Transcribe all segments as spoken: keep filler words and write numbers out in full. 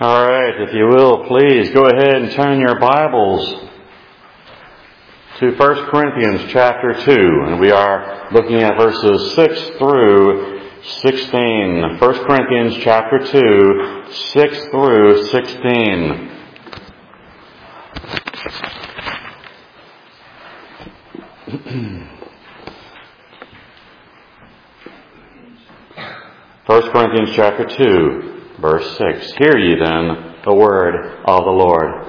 All right, if you will, please go ahead and turn your Bibles to First Corinthians chapter two, and we are looking at verses six through sixteen. First Corinthians chapter two, six through sixteen. First Corinthians chapter two. Verse six, Hear ye then the word of the Lord.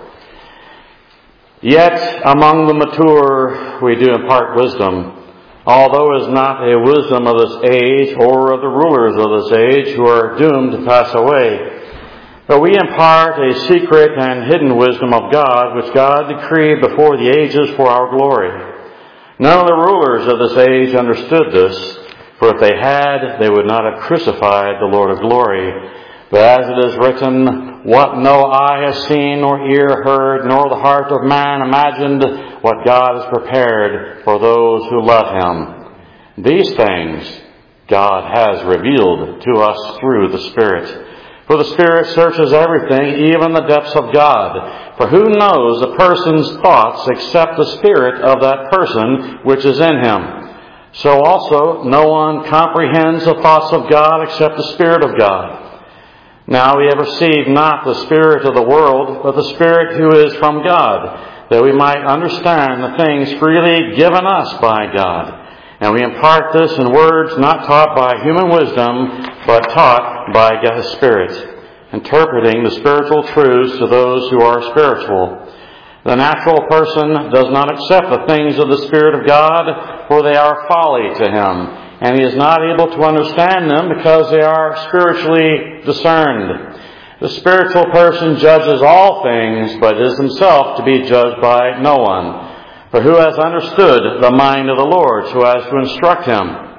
Yet among the mature we do impart wisdom, although it is not a wisdom of this age or of the rulers of this age who are doomed to pass away. But we impart a secret and hidden wisdom of God, which God decreed before the ages for our glory. None of the rulers of this age understood this, for if they had, they would not have crucified the Lord of glory. But as it is written, what no eye has seen, nor ear heard, nor the heart of man imagined, what God has prepared for those who love Him. These things God has revealed to us through the Spirit. For the Spirit searches everything, even the depths of God. For who knows a person's thoughts except the spirit of that person which is in him? So also no one comprehends the thoughts of God except the Spirit of God. Now we have received not the spirit of the world, but the Spirit who is from God, that we might understand the things freely given us by God. And we impart this in words not taught by human wisdom, but taught by God's Spirit, interpreting the spiritual truths to those who are spiritual. The natural person does not accept the things of the Spirit of God, for they are folly to him, and he is not able to understand them because they are spiritually discerned. The spiritual person judges all things, but is himself to be judged by no one. For who has understood the mind of the Lord, so as to instruct him?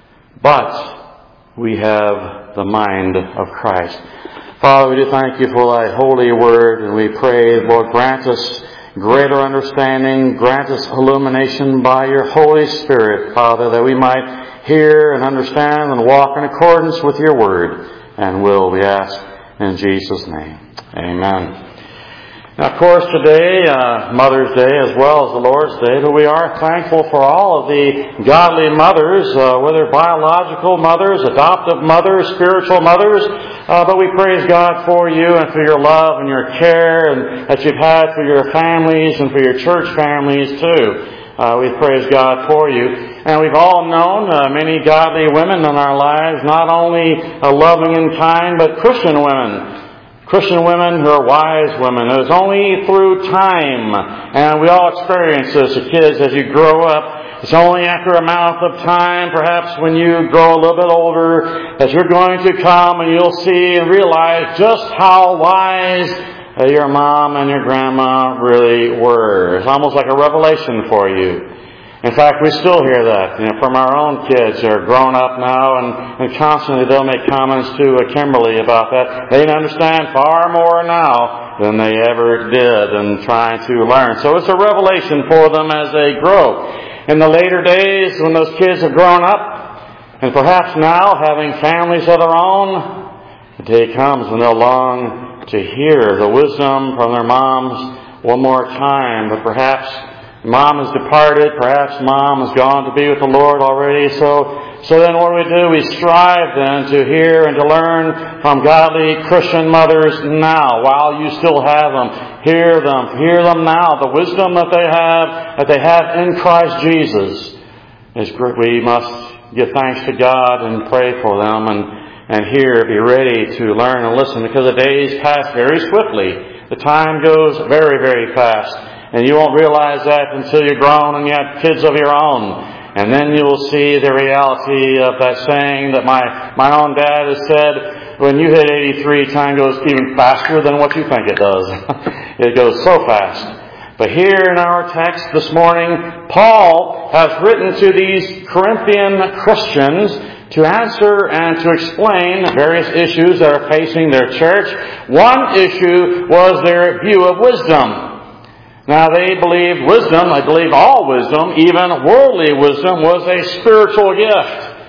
But we have the mind of Christ. Father, we do thank you for thy holy word, and we pray, Lord, grant us greater understanding, grant us illumination by your Holy Spirit, Father, that we might hear and understand and walk in accordance with your word. And will we ask in Jesus' name. Amen. Now, of course, today, uh, Mother's Day as well as the Lord's Day, but we are thankful for all of the godly mothers, uh, whether biological mothers, adoptive mothers, spiritual mothers, uh, but we praise God for you and for your love and your care and that you've had for your families and for your church families too. Uh, we praise God for you. And we've all known uh, many godly women in our lives, not only uh, loving and kind, but Christian women. Christian women who are wise women. It was only through time, and we all experience this as kids as you grow up. It's only after a amount of time, perhaps when you grow a little bit older, that you're going to come and you'll see and realize just how wise uh, your mom and your grandma really were. It's almost like a revelation for you. In fact, we still hear that, you know, from our own kids who are grown up now, and, and constantly they'll make comments to uh, Kimberly about that. They understand far more now than they ever did in trying to learn. So it's a revelation for them as they grow. In the later days, when those kids have grown up, and perhaps now having families of their own, the day comes when they'll long to hear the wisdom from their moms one more time, but perhaps Mom has departed. Perhaps Mom has gone to be with the Lord already. So, so then what do we do? We strive then to hear and to learn from godly Christian mothers now, while you still have them. Hear them. Hear them now. The wisdom that they have, that they have in Christ Jesus is great. We must give thanks to God and pray for them and, and hear, be ready to learn and listen, because the days pass very swiftly. The time goes very, very fast. And you won't realize that until you're grown and you have kids of your own. And then you will see the reality of that saying that my, my own dad has said, when you hit eighty-three, time goes even faster than what you think it does. It goes so fast. But here in our text this morning, Paul has written to these Corinthian Christians to answer and to explain various issues that are facing their church. One issue was their view of wisdom. Now, they believed wisdom, I believe all wisdom, even worldly wisdom, was a spiritual gift.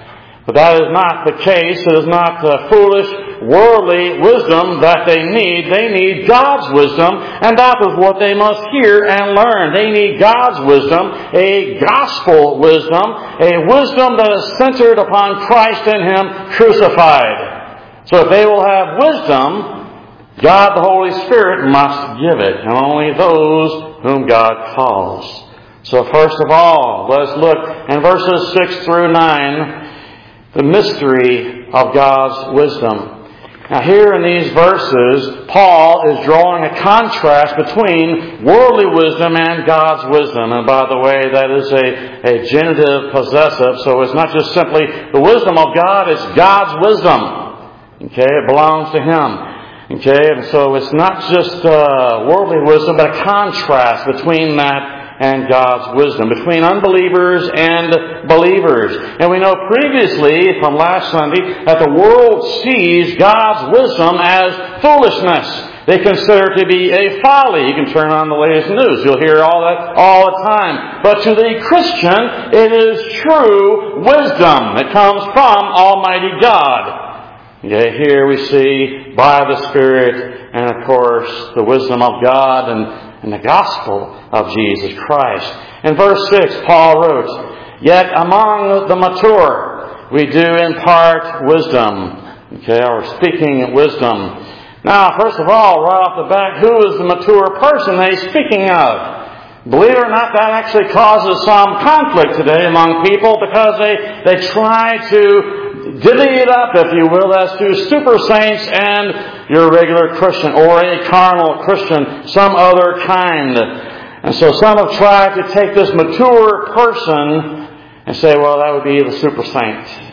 But that is not the case. It is not the foolish, worldly wisdom that they need. They need God's wisdom, and that is what they must hear and learn. They need God's wisdom, a gospel wisdom, a wisdom that is centered upon Christ and Him crucified. So if they will have wisdom, God the Holy Spirit must give it, and only those whom God calls. So first of all, let's look in verses six through nine, the mystery of God's wisdom. Now here in these verses, Paul is drawing a contrast between worldly wisdom and God's wisdom. And by the way, that is a, a genitive possessive, so it's not just simply the wisdom of God, it's God's wisdom. Okay, it belongs to Him. Okay, and so it's not just uh, worldly wisdom, but a contrast between that and God's wisdom, between unbelievers and believers. And we know previously from last Sunday that the world sees God's wisdom as foolishness. They consider it to be a folly. You can turn on the latest news. You'll hear all that all the time. But to the Christian, it is true wisdom. It comes from Almighty God. Okay, here we see by the Spirit and, of course, the wisdom of God and, and the gospel of Jesus Christ. In verse six, Paul wrote, "Yet among the mature we do impart wisdom." Okay, or speaking wisdom. Now, first of all, right off the bat, who is the mature person that he's speaking of? Believe it or not, that actually causes some conflict today among people because they, they try to divvy it up, if you will, as to super saints and your regular Christian, or a carnal Christian, some other kind. And so some have tried to take this mature person and say, well, that would be the super saint.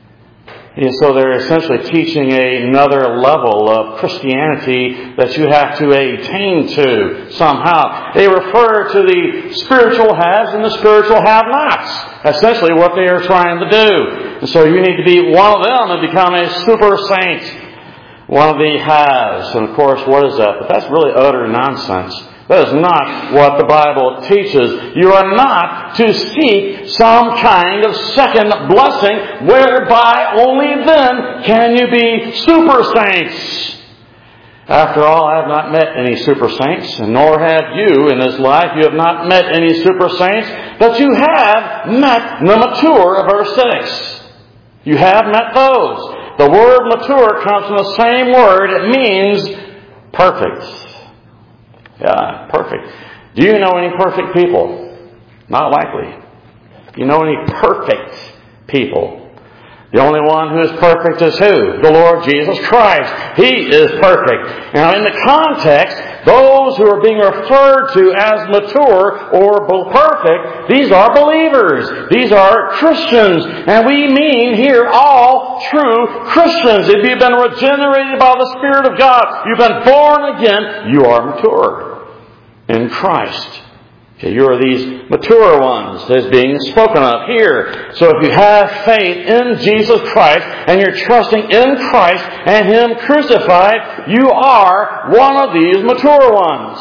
And so they're essentially teaching another level of Christianity that you have to attain to somehow. They refer to the spiritual haves and the spiritual have-nots. Essentially what they are trying to do. And so you need to be one of them and become a super saint. One of the haves. And of course, what is that? But that's really utter nonsense. That is not what the Bible teaches. You are not to seek some kind of second blessing whereby only then can you be super saints. After all, I have not met any super saints, and nor have you in this life. You have not met any super saints, but you have met the mature, verse six. You have met those. The word mature comes from the same word. It means perfect. Yeah, perfect. Do you know any perfect people? Not likely. Do you know any perfect people? The only one who is perfect is who? The Lord Jesus Christ. He is perfect. Now in the context, those who are being referred to as mature or perfect, these are believers. These are Christians. And we mean here all true Christians. If you've been regenerated by the Spirit of God, you've been born again, you are mature in Christ. Okay, you are these mature ones that is being spoken of here. So if you have faith in Jesus Christ and you're trusting in Christ and Him crucified, you are one of these mature ones.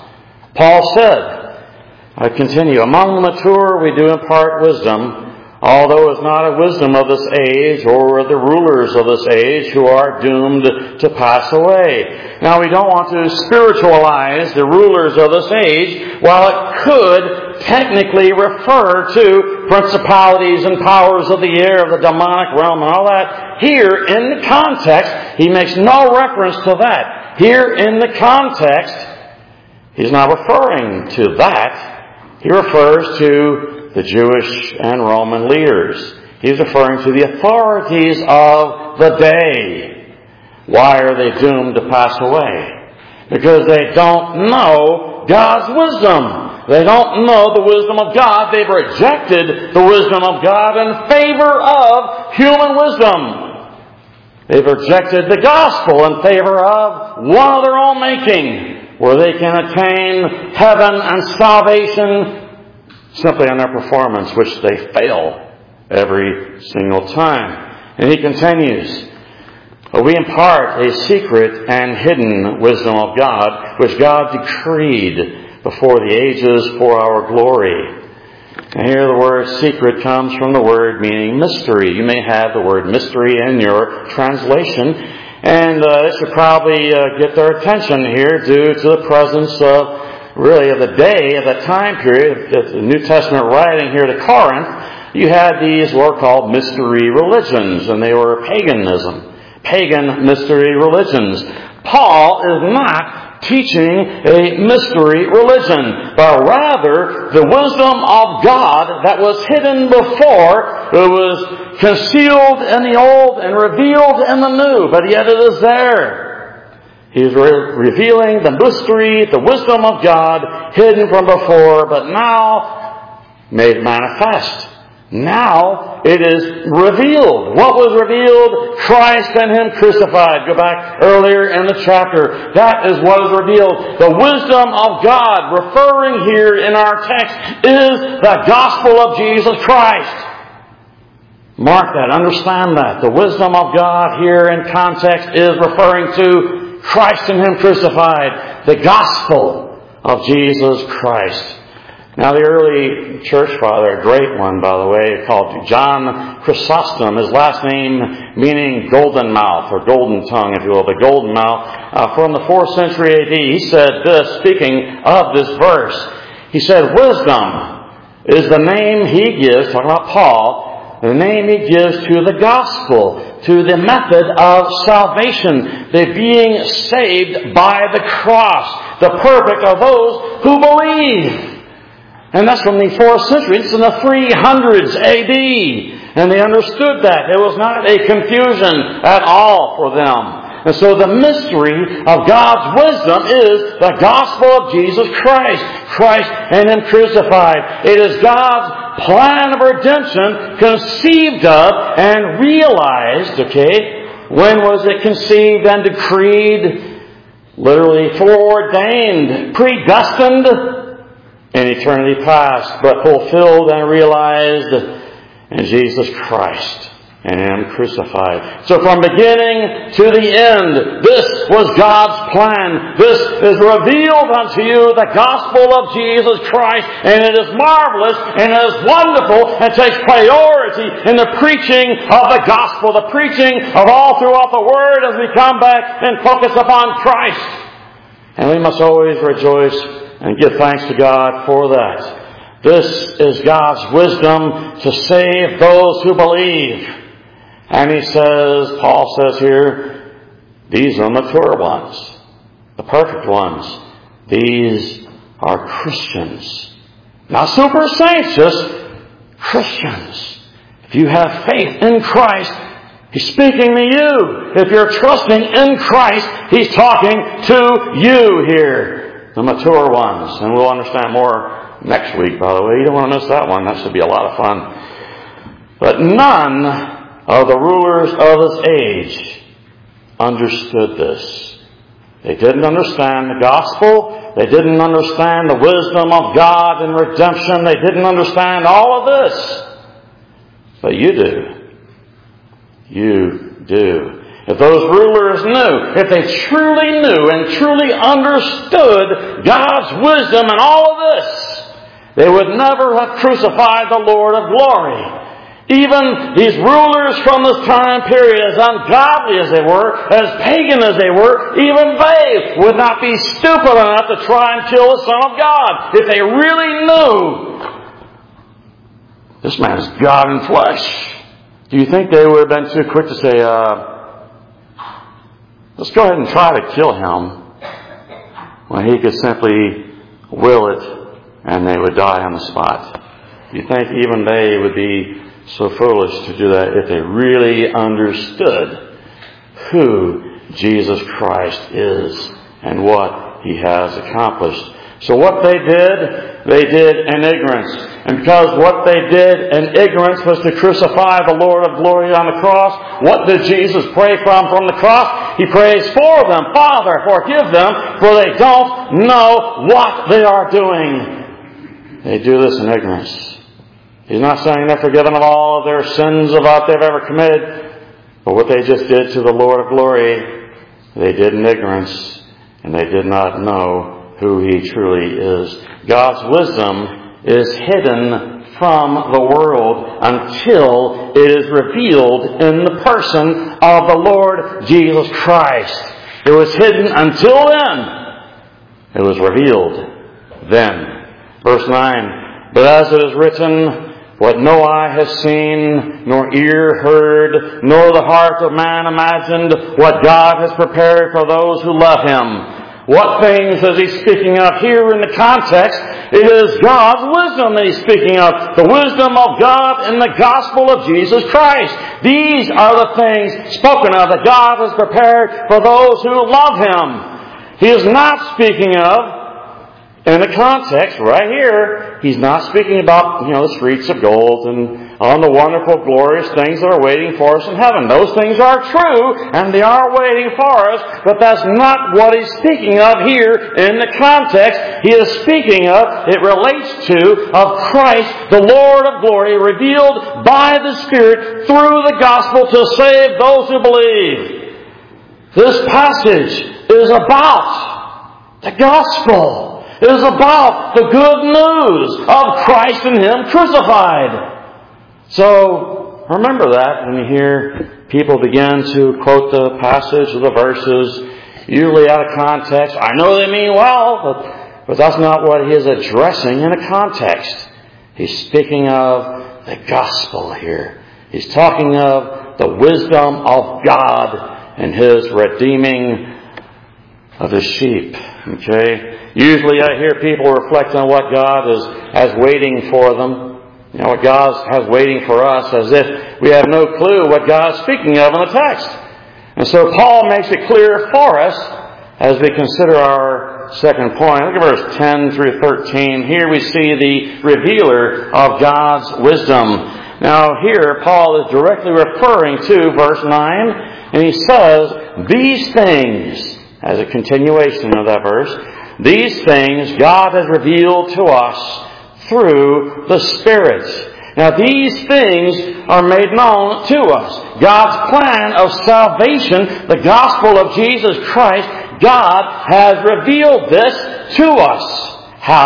Paul said, I continue, among the mature we do impart wisdom, although it's not a wisdom of this age or the rulers of this age who are doomed to pass away. Now we don't want to spiritualize the rulers of this age, while it could technically refer to principalities and powers of the air, of the demonic realm and all that. Here in the context, he makes no reference to that. Here in the context, he's not referring to that. He refers to the Jewish and Roman leaders. He's referring to the authorities of the day. Why are they doomed to pass away? Because they don't know God's wisdom. They don't know the wisdom of God. They've rejected the wisdom of God in favor of human wisdom. They've rejected the gospel in favor of one of their own making, where they can attain heaven and salvation simply on their performance, which they fail every single time. And he continues, we impart a secret and hidden wisdom of God, which God decreed before the ages for our glory. And here the word secret comes from the word meaning mystery. You may have the word mystery in your translation. And uh, it should probably uh, get their attention here due to the presence of, really, of the day, of that time period, of the New Testament writing here to Corinth. You had these what were called mystery religions, and they were paganism. Pagan mystery religions. Paul is not teaching a mystery religion, but rather the wisdom of God that was hidden before, it was concealed in the old and revealed in the new, but yet it is there. He is re- revealing the mystery, the wisdom of God hidden from before, but now made manifest. Now it is revealed. What was revealed? Christ and Him crucified. Go back earlier in the chapter. That is what is revealed. The wisdom of God, referring here in our text, is the gospel of Jesus Christ. Mark that. Understand that. The wisdom of God here in context is referring to Christ and Him crucified. The gospel of Jesus Christ. Now, the early church father, a great one, by the way, called John Chrysostom, his last name meaning golden mouth, or golden tongue, if you will, the golden mouth, uh, from the fourth century A D, he said this, speaking of this verse. He said, wisdom is the name he gives, talking about Paul, the name he gives to the gospel, to the method of salvation, the being saved by the cross, the perfect of those who believe. And that's from the fourth century. It's in the three hundreds A D. And they understood that. It was not a confusion at all for them. And so the mystery of God's wisdom is the gospel of Jesus Christ. Christ and Him crucified. It is God's plan of redemption conceived of and realized, okay? When was it conceived and decreed? Literally foreordained, predestined in eternity past, but fulfilled and realized in Jesus Christ and Him crucified. So from beginning to the end, this was God's plan. This is revealed unto you, the gospel of Jesus Christ, and it is marvelous and it is wonderful and takes priority in the preaching of the gospel, the preaching of all throughout the Word as we come back and focus upon Christ. And we must always rejoice and give thanks to God for that. This is God's wisdom to save those who believe. And he says, Paul says here, these are mature ones, the perfect ones. These are Christians. Not super saints, just Christians. If you have faith in Christ, He's speaking to you. If you're trusting in Christ, He's talking to you here. The mature ones. And we'll understand more next week, by the way. You don't want to miss that one. That should be a lot of fun. But none of the rulers of this age understood this. They didn't understand the gospel. They didn't understand the wisdom of God and redemption. They didn't understand all of this. But you do. You do. If those rulers knew, if they truly knew and truly understood God's wisdom and all of this, they would never have crucified the Lord of glory. Even these rulers from this time period, as ungodly as they were, as pagan as they were, even they would not be stupid enough to try and kill the Son of God if they really knew this man is God in flesh. Do you think they would have been too quick to say, uh, let's go ahead and try to kill him, when he could simply will it and they would die on the spot? Do you think even they would be so foolish to do that if they really understood who Jesus Christ is and what He has accomplished? So what they did, they did in ignorance. And because what they did in ignorance was to crucify the Lord of glory on the cross, what did Jesus pray from from the cross? He prays for them, Father, forgive them, for they don't know what they are doing. They do this in ignorance. He's not saying they're forgiven of all of their sins of what they've ever committed, but what they just did to the Lord of glory, they did in ignorance, and they did not know who He truly is. God's wisdom is hidden from the world until it is revealed in the person of the Lord Jesus Christ. It was hidden until then. It was revealed then. Verse nine, but as it is written, what no eye has seen, nor ear heard, nor the heart of man imagined, what God has prepared for those who love Him. What things is He speaking of here in the context? It is God's wisdom that He's speaking of. The wisdom of God in the gospel of Jesus Christ. These are the things spoken of that God has prepared for those who love Him. He is not speaking of, in the context right here, He's not speaking about, you know, the streets of gold and on the wonderful, glorious things that are waiting for us in heaven. Those things are true, and they are waiting for us, but that's not what He's speaking of here in the context. He is speaking of, it relates to, of Christ, the Lord of glory, revealed by the Spirit through the gospel to save those who believe. This passage is about the gospel. It is about the good news of Christ and Him crucified. So, remember that when you hear people begin to quote the passage or the verses, usually out of context. I know they mean well, but, but that's not what he is addressing in a context. He's speaking of the gospel here. He's talking of the wisdom of God and His redeeming of His sheep. Okay? Usually I hear people reflect on what God is has waiting for them. You know, what God has waiting for us, as if we have no clue what God is speaking of in the text. And so Paul makes it clear for us as we consider our second point. Look at verse ten through thirteen. Here we see the revealer of God's wisdom. Now here Paul is directly referring to verse nine, and he says, these things, as a continuation of that verse, these things God has revealed to us through the Spirit. Now these things are made known to us. God's plan of salvation, the gospel of Jesus Christ, God has revealed this to us.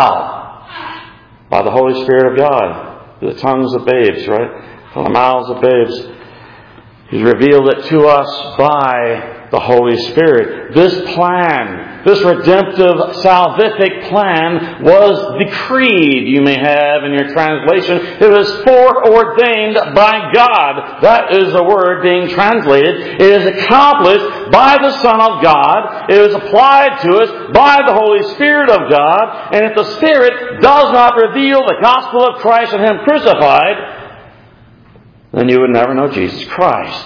How? By the Holy Spirit of God. Through the tongues of babes, right? From the mouths of babes. He's revealed it to us by the Holy Spirit. This plan, this redemptive, salvific plan was decreed, you may have in your translation. It was foreordained by God. That is the word being translated. It is accomplished by the Son of God. It is applied to us by the Holy Spirit of God. And if the Spirit does not reveal the gospel of Christ and Him crucified, then you would never know Jesus Christ.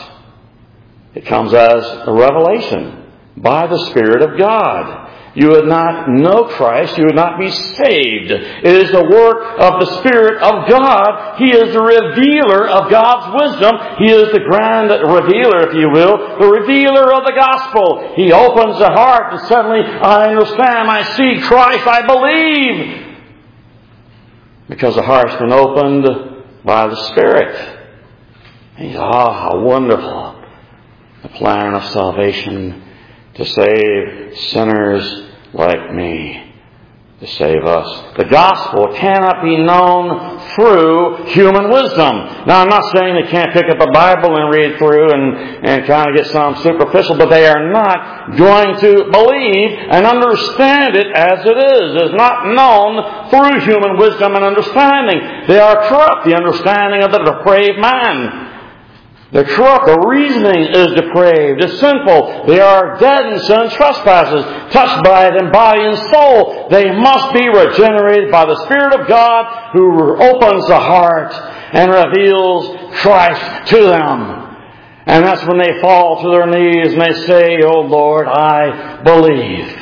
It comes as a revelation by the Spirit of God. You would not know Christ. You would not be saved. It is the work of the Spirit of God. He is the revealer of God's wisdom. He is the grand revealer, if you will, the revealer of the gospel. He opens the heart and suddenly I understand, I see Christ, I believe. Because the heart's been opened by the Spirit. And you go, oh, how wonderful. The plan of salvation to save sinners like me, to save us. The gospel cannot be known through human wisdom. Now, I'm not saying they can't pick up a Bible and read through and, and kind of get some superficial, but they are not going to believe and understand it as it is. It is not known through human wisdom and understanding. They are corrupt, the understanding of the depraved man. They're corrupt. The reasoning is depraved. It's sinful. They are dead in sin and trespasses, touched by it in body and soul. They must be regenerated by the Spirit of God who opens the heart and reveals Christ to them. And that's when they fall to their knees and they say, "Oh Lord, I believe."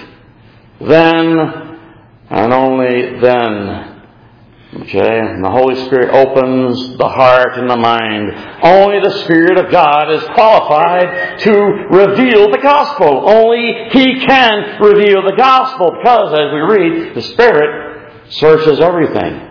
Then, and only then, okay, and the Holy Spirit opens the heart and the mind. Only the Spirit of God is qualified to reveal the gospel. Only He can reveal the gospel because, as we read, the Spirit searches everything,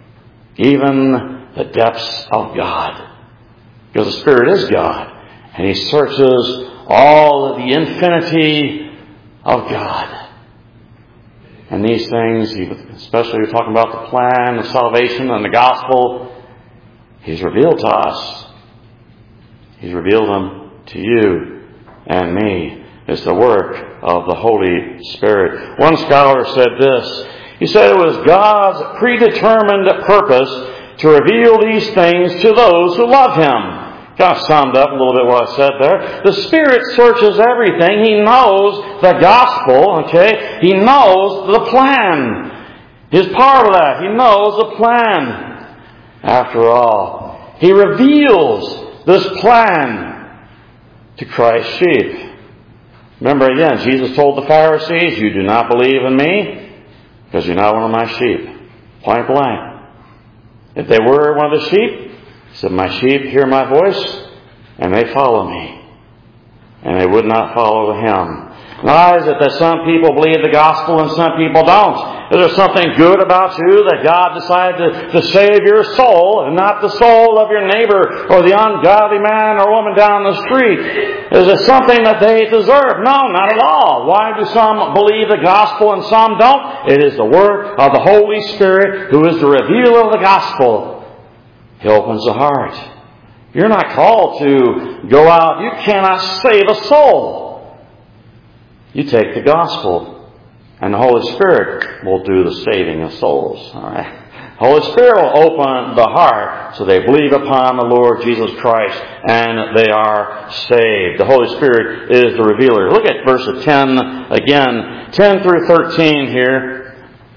even the depths of God. Because the Spirit is God, and He searches all of the infinity of God. And these things, especially we're talking about the plan of salvation and the gospel, He's revealed to us. He's revealed them to you and me. It's the work of the Holy Spirit. One scholar said this. He said it was God's predetermined purpose to reveal these things to those who love Him. Kind of summed up a little bit what I said there. The Spirit searches everything. He knows the gospel, okay? He knows the plan. He's part of that. He knows the plan. After all, He reveals this plan to Christ's sheep. Remember again, Jesus told the Pharisees, you do not believe in me because you're not one of my sheep. Point blank. If they were one of the sheep, He said, my sheep hear my voice, and they follow me. And they would not follow Him. Why is it that some people believe the gospel and some people don't? Is there something good about you that God decided to, to save your soul and not the soul of your neighbor or the ungodly man or woman down the street? Is it something that they deserve? No, not at all. Why do some believe the gospel and some don't? It is the work of the Holy Spirit who is the revealer of the gospel. He opens the heart. You're not called to go out. You cannot save a soul. You take the gospel, and the Holy Spirit will do the saving of souls. All right. Holy Spirit will open the heart so they believe upon the Lord Jesus Christ and they are saved. The Holy Spirit is the revealer. Look at verse ten again, ten through thirteen here.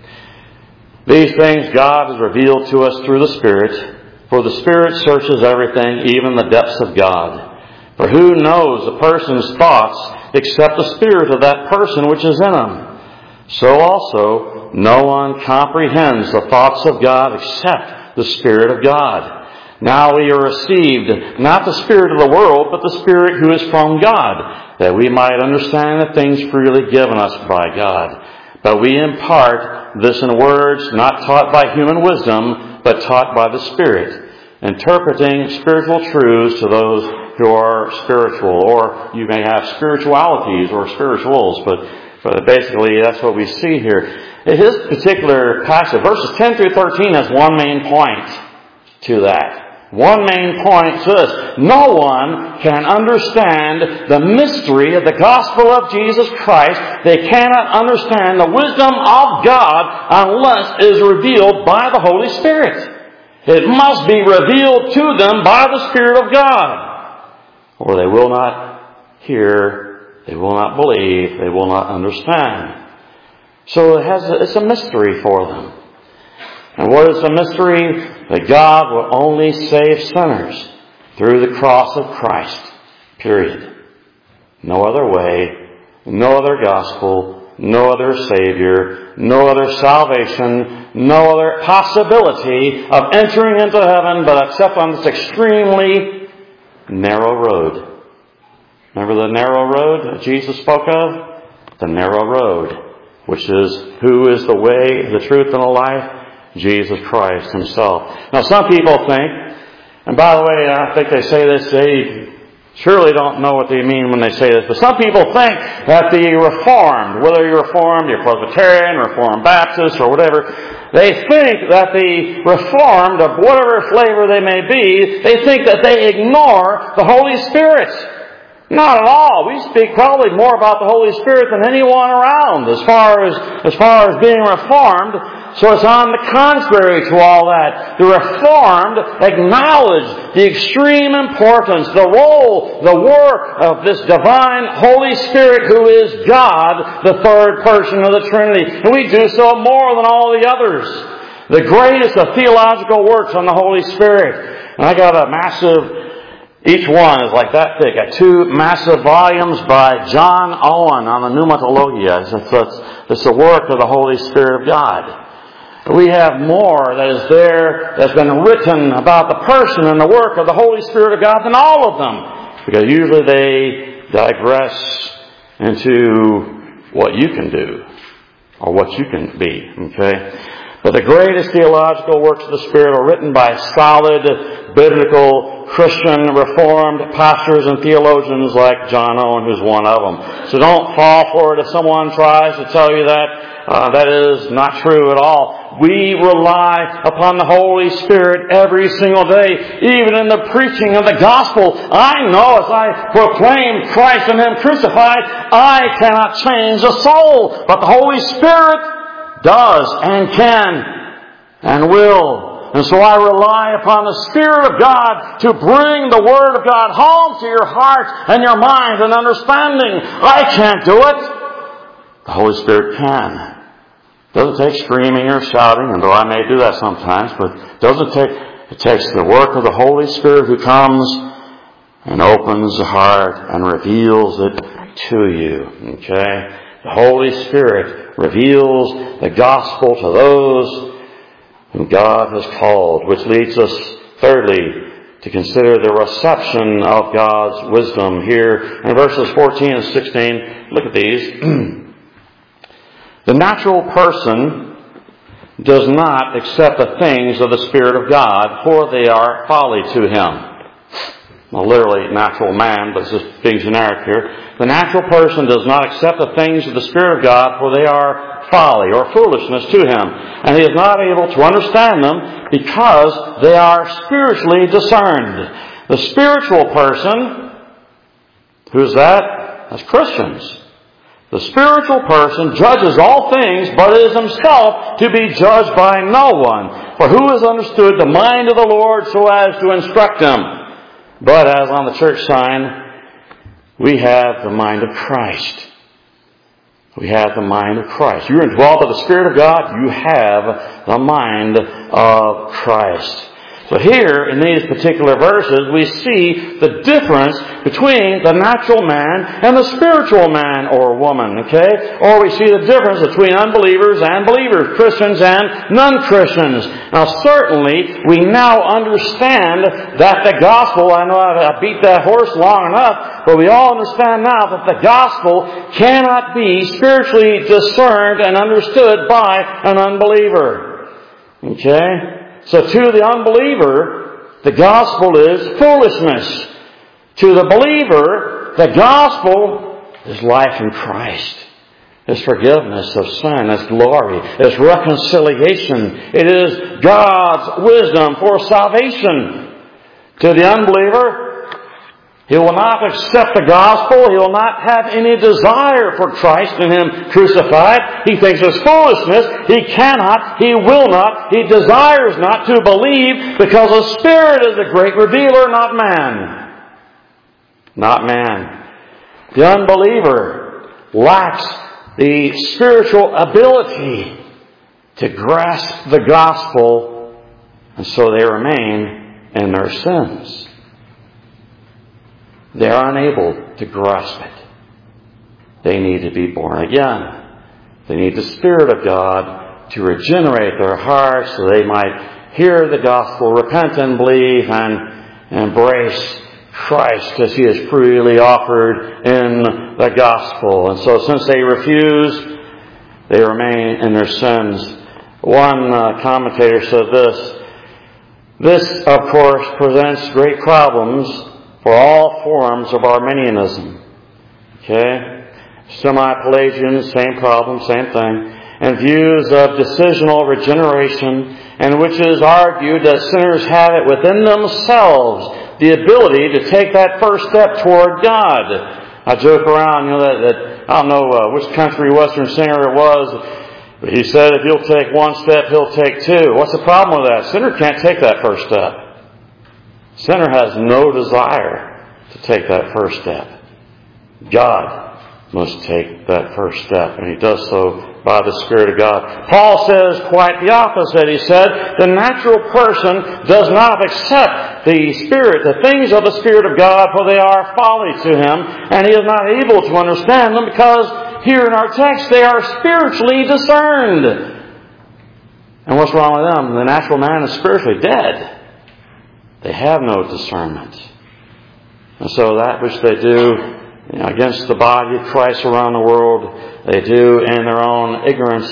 These things God has revealed to us through the Spirit, for the Spirit searches everything, even the depths of God. For who knows a person's thoughts except the spirit of that person which is in him? So also, no one comprehends the thoughts of God except the Spirit of God. Now we are received not the spirit of the world, but the Spirit who is from God, that we might understand the things freely given us by God. But we impart this in words not taught by human wisdom, but taught by the Spirit, interpreting spiritual truths to those who are spiritual. Or you may have spiritualities or spirituals, but, but basically that's what we see here. In his particular passage, verses ten through thirteen has one main point to that. One main point to this. No one can understand the mystery of the gospel of Jesus Christ. They cannot understand the wisdom of God unless it is revealed by the Holy Spirit. It must be revealed to them by the Spirit of God, or they will not hear, they will not believe, they will not understand. So it has a, it's a mystery for them. And what is the mystery? That God will only save sinners through the cross of Christ. Period. No other way, no other gospel, no other Savior, no other salvation, no other possibility of entering into heaven, but except on this extremely narrow road. Remember the narrow road that Jesus spoke of? The narrow road, which is who is the way, the truth, and the life? Jesus Christ Himself. Now some people think, and by the way, I think they say this, they surely don't know what they mean when they say this, but some people think that the Reformed, whether you're Reformed, you're Presbyterian, Reformed Baptist, or whatever, they think that the Reformed, of whatever flavor they may be, they think that they ignore the Holy Spirit. Not at all. We speak probably more about the Holy Spirit than anyone around as far as, as far as being Reformed. So it's on the contrary to all that. The Reformed acknowledge the extreme importance, the role, the work of this divine Holy Spirit who is God, the third person of the Trinity. And we do so more than all the others. The greatest of theological works on the Holy Spirit. And I got a massive... Each one is like that thick. Got two massive volumes by John Owen on the Pneumatologia. It's, it's, it's the work of the Holy Spirit of God. We have more that is there that's been written about the person and the work of the Holy Spirit of God than all of them. Because usually they digress into what you can do or what you can be. Okay? But the greatest theological works of the Spirit are written by solid, biblical, Christian, Reformed pastors and theologians like John Owen, who's one of them. So don't fall for it if someone tries to tell you that. Uh, that is not true at all. We rely upon the Holy Spirit every single day, even in the preaching of the gospel. I know as I proclaim Christ and Him crucified, I cannot change a soul, but the Holy Spirit does and can and will. And so I rely upon the Spirit of God to bring the Word of God home to your heart and your mind and understanding. I can't do it. The Holy Spirit can. Doesn't take screaming or shouting, and though I may do that sometimes, but doesn't take, it takes the work of the Holy Spirit who comes and opens the heart and reveals it to you. Okay? The Holy Spirit reveals the gospel to those whom God has called, which leads us, thirdly, to consider the reception of God's wisdom here in verses fourteen and sixteen. Look at these. The natural person does not accept the things of the Spirit of God, for they are folly to him. Well, literally, natural man, but it's just being generic here. The natural person does not accept the things of the Spirit of God, for they are folly or foolishness to him. And he is not able to understand them because they are spiritually discerned. The spiritual person, who's that? That's Christians. The spiritual person judges all things, but is himself to be judged by no one. For who has understood the mind of the Lord so as to instruct him? But as on the church sign, we have the mind of Christ. We have the mind of Christ. You're indwelt by the Spirit of God. You have the mind of Christ. So here, in these particular verses, we see the difference between the natural man and the spiritual man or woman, okay? Or we see the difference between unbelievers and believers, Christians and non-Christians. Now, certainly, we now understand that the gospel, I know I beat that horse long enough, but we all understand now that the gospel cannot be spiritually discerned and understood by an unbeliever. Okay? So to the unbeliever, the gospel is foolishness. To the believer, the gospel is life in Christ. It's forgiveness of sin. It's glory. It's reconciliation. It is God's wisdom for salvation. To the unbeliever, he will not accept the gospel. He will not have any desire for Christ and Him crucified. He thinks it's foolishness. He cannot. He will not. He desires not to believe because the Spirit is the great revealer, not man. Not man. The unbeliever lacks the spiritual ability to grasp the gospel, and so they remain in their sins. They are unable to grasp it. They need to be born again. They need the Spirit of God to regenerate their hearts so they might hear the gospel, repent and believe, and embrace Christ as He is freely offered in the gospel. And so since they refuse, they remain in their sins. One uh, commentator said this: this, of course, presents great problems for all forms of Arminianism. Okay? Semi-Pelagians, same problem, same thing. And views of decisional regeneration, in which it is argued that sinners have it within themselves, the ability to take that first step toward God. I joke around, you know, that, that I don't know uh, which country western singer it was, but he said if he'll take one step, he'll take two. What's the problem with that? Sinner can't take that first step. Sinner has no desire to take that first step. God must take that first step, and He does so by the Spirit of God. Paul says quite the opposite. He said, the natural person does not accept the Spirit, the things of the Spirit of God, for they are folly to him, and he is not able to understand them because here in our text they are spiritually discerned. And what's wrong with them? The natural man is spiritually dead. They have no discernment. And so that which they do, you know, against the body of Christ around the world, they do in their own ignorance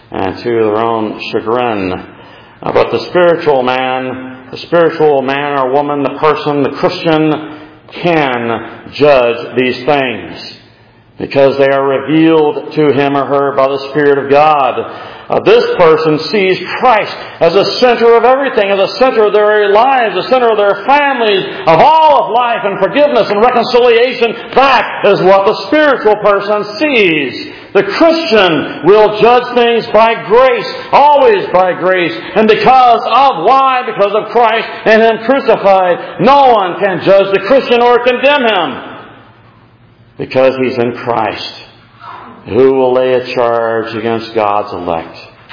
and to their own chagrin. Uh, but the spiritual man, the spiritual man or woman, the person, the Christian, can judge these things because they are revealed to him or her by the Spirit of God. Uh, this person sees Christ as the center of everything, as the center of their very lives, the center of their families, of all of life and forgiveness and reconciliation. That is what the spiritual person sees. The Christian will judge things by grace, always by grace. And because of why? Because of Christ and Him crucified. No one can judge the Christian or condemn him because he's in Christ. Who will lay a charge against God's elect?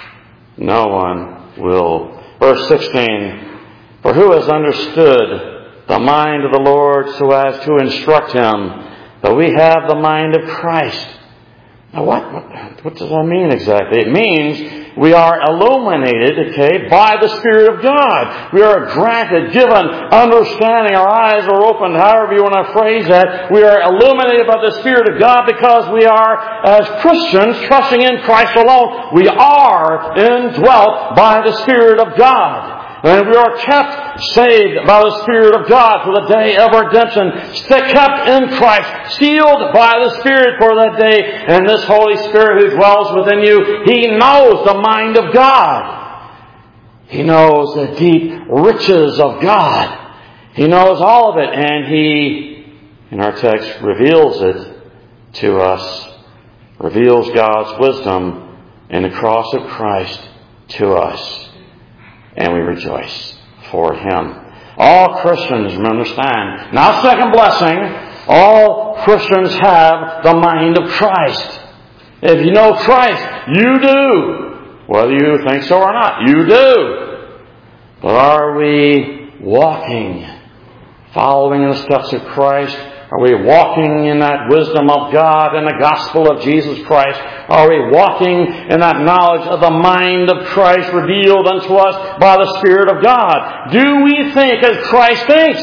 No one will. Verse sixteen, for who has understood the mind of the Lord so as to instruct him? But we have the mind of Christ. Now what, what, what does that mean exactly? It means we are illuminated, okay, by the Spirit of God. We are granted, given understanding. Our eyes are opened, however you want to phrase that. We are illuminated by the Spirit of God because we are, as Christians, trusting in Christ alone. We are indwelt by the Spirit of God. And we are kept saved by the Spirit of God for the day of redemption. Kept in Christ, sealed by the Spirit for that day. And this Holy Spirit who dwells within you, He knows the mind of God. He knows the deep riches of God. He knows all of it. And He, in our text, reveals it to us. Reveals God's wisdom in the cross of Christ to us. And we rejoice for Him. All Christians, understand, now second blessing, all Christians have the mind of Christ. If you know Christ, you do. Whether you think so or not, you do. But are we walking, following in the steps of Christ? Are we walking in that wisdom of God and the gospel of Jesus Christ? Are we walking in that knowledge of the mind of Christ revealed unto us by the Spirit of God? Do we think as Christ thinks?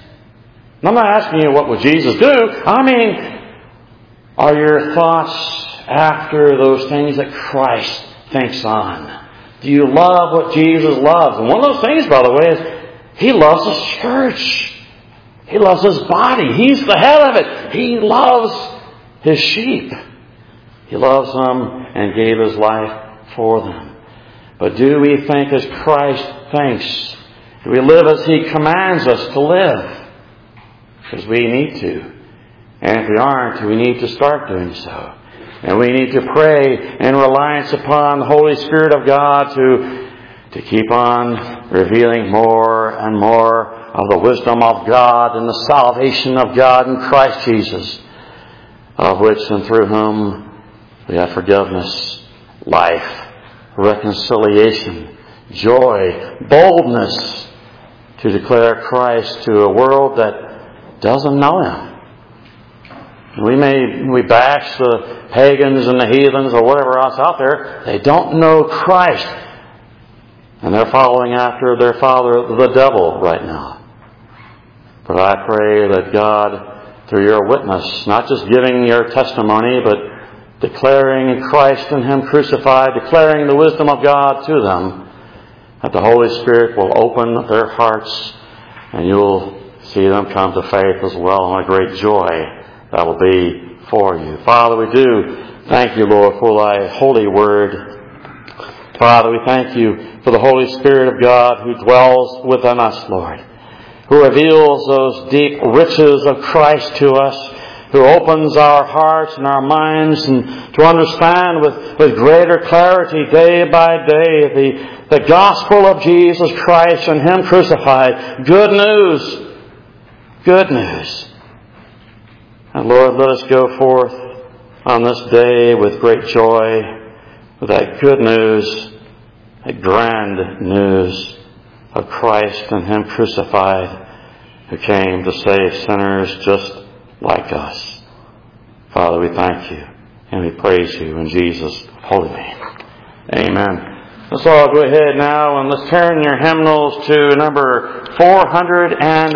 And I'm not asking you what would Jesus do. I mean, are your thoughts after those things that Christ thinks on? Do you love what Jesus loves? And one of those things, by the way, is He loves His church. He loves His body. He's the head of it. He loves His sheep. He loves them and gave His life for them. But do we think as Christ thinks? Do we live as He commands us to live? Because we need to. And if we aren't, we need to start doing so. And we need to pray in reliance upon the Holy Spirit of God to, to keep on revealing more and more of the wisdom of God and the salvation of God in Christ Jesus, of which and through whom we have forgiveness, life, reconciliation, joy, boldness to declare Christ to a world that doesn't know Him. We may we bash the pagans and the heathens or whatever else out there. They don't know Christ. And they're following after their father, the devil, right now. But I pray that God, through your witness, not just giving your testimony, but declaring Christ and Him crucified, declaring the wisdom of God to them, that the Holy Spirit will open their hearts and you'll see them come to faith as well, and a great joy that will be for you. Father, we do thank you, Lord, for Thy holy word. Father, we thank you for the Holy Spirit of God who dwells within us, Lord, who reveals those deep riches of Christ to us, who opens our hearts and our minds and to understand with, with greater clarity day by day the, the gospel of Jesus Christ and Him crucified. Good news. Good news. And Lord, let us go forth on this day with great joy, with that good news, that grand news of Christ and Him crucified, who came to save sinners just like us. Father, we thank you and we praise you in Jesus' holy name. Amen. Let's all go ahead now and let's turn your hymnals to number four hundred